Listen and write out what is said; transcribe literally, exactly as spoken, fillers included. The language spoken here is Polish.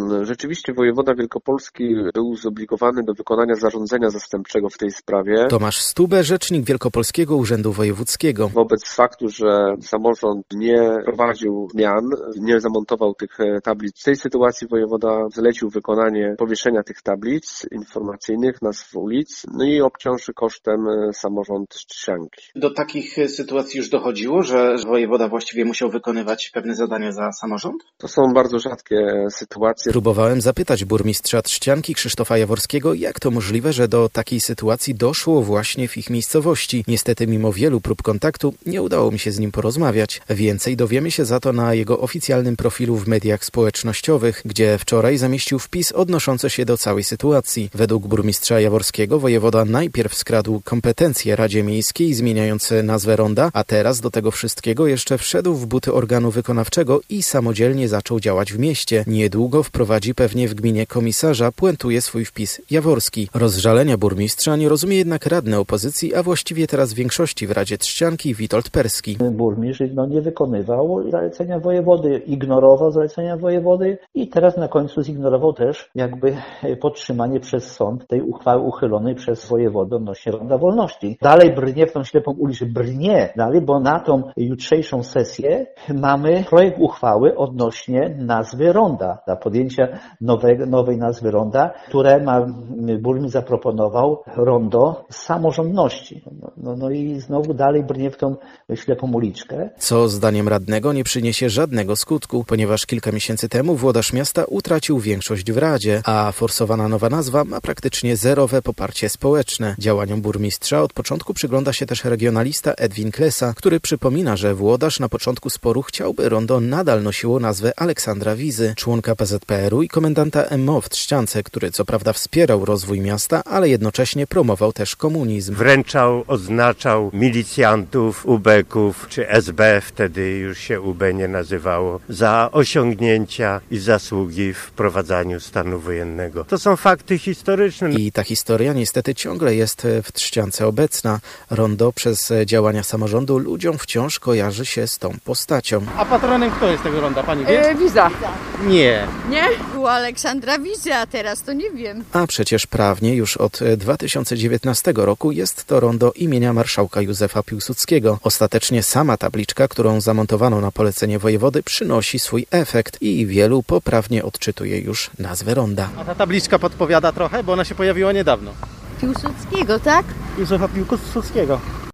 Rzeczywiście wojewoda wielkopolski był zobligowany do wykonania zarządzenia zastępczego w tej sprawie. Tomasz Stube, rzecznik Wielkopolskiego Urzędu Wojewódzkiego. Wobec faktu, że samorząd nie prowadził zmian, nie zamontował tych tablic, w tej sytuacji wojewoda zlecił wykonanie powieszenia tych tablic informacyjnych, nazw ulic, no i obciąży kosztem samorząd Trzcianki. Do takich sytuacji już dochodziło, że wojewoda właściwie musiał wykonywać pewne zadania za samorząd? To są bardzo rzadkie sytuacje. Próbowałem zapytać burmistrza Trzcianki Krzysztofa Jaworskiego, jak to możliwe, że do takiej sytuacji doszło właśnie w ich miejscowości. Niestety mimo wielu prób kontaktu nie udało mi się z nim porozmawiać. Więcej dowiemy się za to na jego oficjalnym profilu w mediach społecznościowych, gdzie wczoraj zamieścił wpis odnoszący się do całej sytuacji. Według burmistrza Jaworskiego wojewoda najpierw skradł kompetencje Radzie Miejskiej, zmieniając nazwę ronda, a teraz do tego wszystkiego jeszcze wszedł w buty organu wykonawczego i samodzielnie zaczął działać w mieście. Niedługo wprowadzi pewnie w gminie komisarza, puentuje swój wpis Jaworski. Rozżalenia burmistrza nie rozumie jednak radny opozycji, a właściwie teraz większości w Radzie Trzcianki Witold Perski. Burmistrz no, nie wykonywał zalecenia wojewody, ignorował zalecenia wojewody i teraz na końcu zignorował też jakby podtrzymanie przez sąd tej uchwały uchylonej przez wojewodę odnośnie ronda wolności. Dalej brnie w tą ślepą ulicę, brnie dalej, bo na tą jutrzejszą sesję mamy projekt uchwały odnośnie nazwy ronda, dla podjęcia nowej, nowej nazwy ronda, które ma, burmistrz zaproponował rondo samorządności. No, no, no i znowu dalej brnie w tą ślepą uliczkę. Co zdaniem radnego nie przyniesie żadnego skutku, ponieważ kilka miesięcy temu włodarz miasta utracił większość w Radzie, a forsowana nowa nazwa ma praktycznie zerowe poparcie społeczne. Działaniom burmistrza od początku przygląda się też regionalista Edwin Klesa, który przypomina, że włodarz na początku sporu chciałby rondo nadal nosiło nazwę Aleksandra Wizy, członka P Z P R u i komendanta M O w Trzciance, który co prawda wspierał rozwój miasta, ale jednocześnie promował też komunizm. Wręczał, oznaczał milicjantów, ubeków czy S B, wtedy już się U B nie nazywało, za osiągnięcia i zasługi w wprowadzaniu stanu wojennego. To są fakty historyczne. I ta historia niestety ciągle jest w Trzciance obecna. Rondo przez działania samorządu ludziom wciąż kojarzy się z tą postacią. A patronem kto jest tego ronda, pani wie? E, Wiza. Nie. Nie? Była Aleksandra Wizy, a teraz to nie wiem. A przecież prawnie już od dwa tysiące dziewiętnastego roku jest to rondo imienia marszałka Józefa Piłsudskiego. Ostatecznie sama tabliczka, którą zamontowano na polecenie wojewody, przynosi swój efekt i wielu poprawnie odczytuje już nazwę ronda. A ta tabliczka podpowiada trochę, bo ona się pojawiła niedawno. Piłsudskiego, tak? Józefa Piłsudskiego.